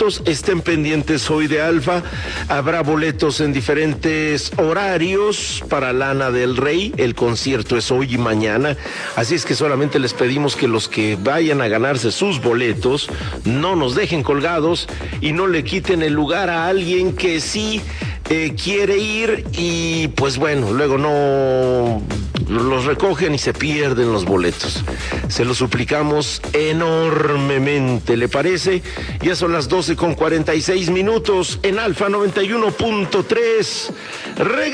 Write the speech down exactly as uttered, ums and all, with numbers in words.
boletos, estén pendientes hoy de Alfa. Habrá boletos en diferentes horarios para Lana del Rey. El concierto es hoy y mañana. Así es que solamente les pedimos que los que vayan a ganarse sus boletos no nos dejen colgados y no le quiten el lugar a alguien que sí eh, quiere ir y pues bueno, luego no los recogen y se pierden los boletos. Se lo suplicamos enormemente, ¿le parece? Ya son las doce con cuarenta y seis minutos en Alfa noventa y uno punto tres.